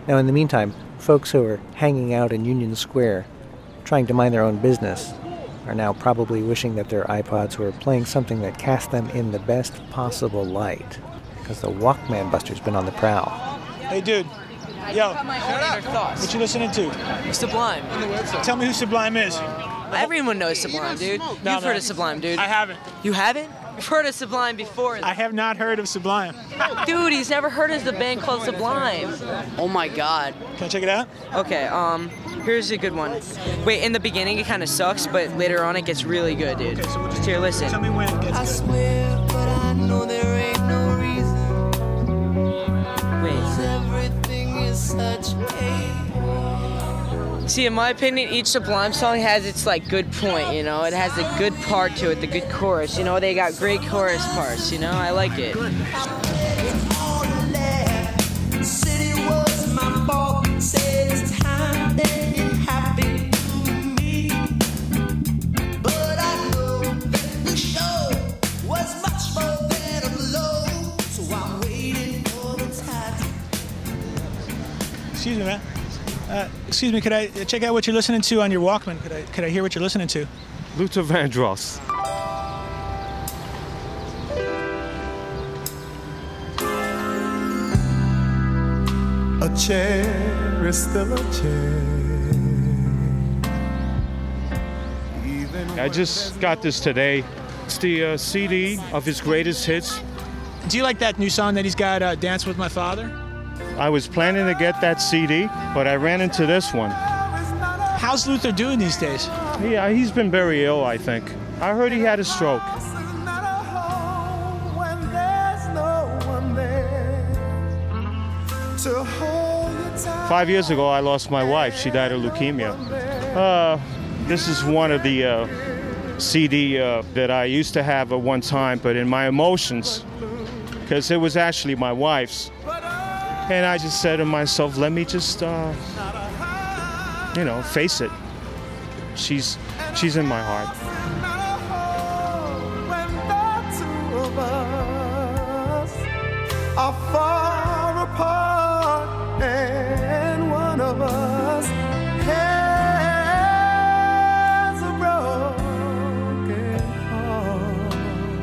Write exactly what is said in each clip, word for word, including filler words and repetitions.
Now, in the meantime, folks who are hanging out in Union Square, trying to mind their own business, are now probably wishing that their iPods were playing something that cast them in the best possible light, because the Walkman Buster's been on the prowl. Hey, dude. Yo, what you listening to? Sublime. Tell me who Sublime is. Everyone knows Sublime, dude. No, You've no. heard of Sublime, dude. I haven't. You haven't? You've heard of Sublime before. I have not heard of Sublime. Dude, he's never heard of the band called Sublime. Oh my god. Can I check it out? Okay, um, here's a good one. Wait, in the beginning it kind of sucks, but later on it gets really good, dude. Okay, so we'll just Here, listen. Tell me when it gets I good. swear, but I know there ain't no reason. Wait. Everything is such a... See, in my opinion, each Sublime song has its, like, good point, you know? It has a good part to it, the good chorus, you know? They got great chorus parts, you know? I like it. City was my fault. Said it's time that it happened to me. But I know that the show was much more than a blow. So I'm waiting for the time. Excuse me, man. Uh, excuse me, could I check out what you're listening to on your Walkman? Could I could I hear what you're listening to? Luther Vandross. A chair is still a chair. I just got this today. It's the uh, C D of his greatest hits. Do you like that new song that he's got, uh, Dance With My Father? I was planning to get that C D, but I ran into this one. How's Luther doing these days? Yeah, he's been very ill, I think. I heard he had a stroke. Five years ago, I lost my wife. She died of leukemia. Uh, this is one of the uh, C D uh, that I used to have at one time, but in my emotions, because it was actually my wife's. And I just said to myself, let me just, uh, you know, face it. She's, she's in my heart. Are far apart, and one of us has a broken heart.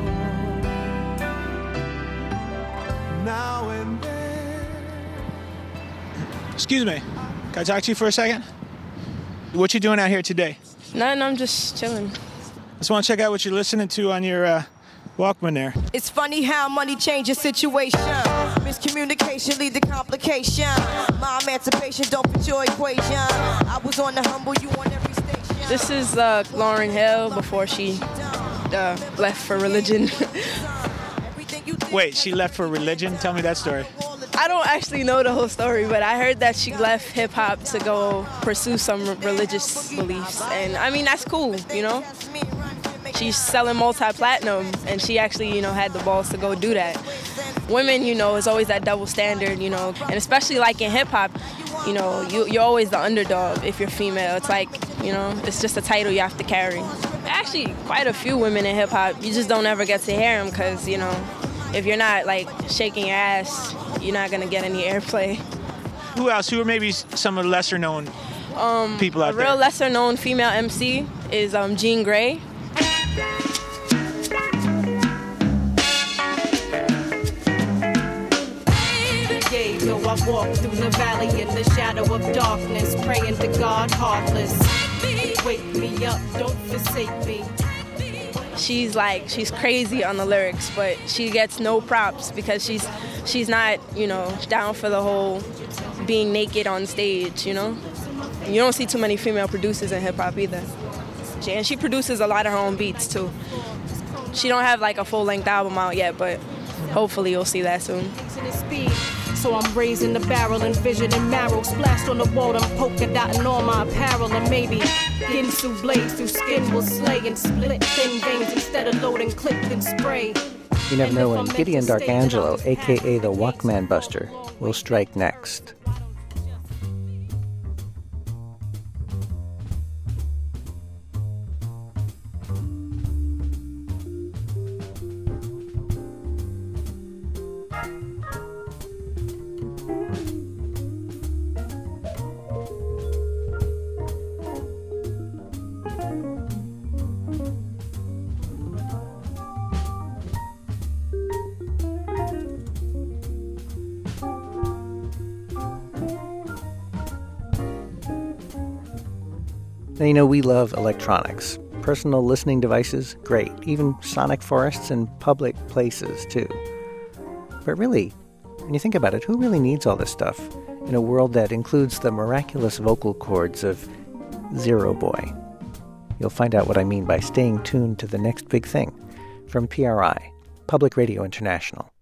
Now and then. Excuse me. Can I talk to you for a second? What you doing out here today? Nothing, I'm just chilling. Just want to check out what you're listening to on your uh, Walkman there. It's funny how money changes situation. Miscommunication lead to complication. My emancipation don't fit your equation. I was on the humble, you on every station. This is uh, Lauryn Hill before she uh, left for religion. Wait, she left for religion? Tell me that story. I don't actually know the whole story, but I heard that she left hip-hop to go pursue some religious beliefs. And, I mean, that's cool, you know? She's selling multi-platinum, and she actually, you know, had the balls to go do that. Women, you know, is always that double standard, you know, and especially like in hip-hop, you know, you, you're always the underdog if you're female. It's like, you know, it's just a title you have to carry. Actually, quite a few women in hip-hop, you just don't ever get to hear them because, you know, if you're not, like, shaking your ass, you're not going to get any airplay. Who else? Who are maybe some of the lesser-known um, people out a there? A real lesser-known female M C is um, Jean Grey. So I walk through the valley in the shadow of darkness, praying to God heartless. Wake me up, don't forsake me. She's like, she's crazy on the lyrics, but she gets no props because she's she's not, you know, down for the whole being naked on stage, you know? You don't see too many female producers in hip-hop either. She, and she produces a lot of her own beats, too. She don't have, like, a full-length album out yet, but hopefully you'll see that soon. So I'm raising the barrel and vision and marrow splashed on the wall. I'm polka dotting all my apparel and maybe Ginsu blades through skin will slay and split thin veins instead of loading clip and spray. You never know when Gideon D'Arcangelo, a k a the Walkman Buster, will strike next. Now, you know, we love electronics. Personal listening devices, great. Even sonic forests in public places, too. But really, when you think about it, who really needs all this stuff in a world that includes the miraculous vocal cords of Zero Boy? You'll find out what I mean by staying tuned to the next big thing from P R I, Public Radio International.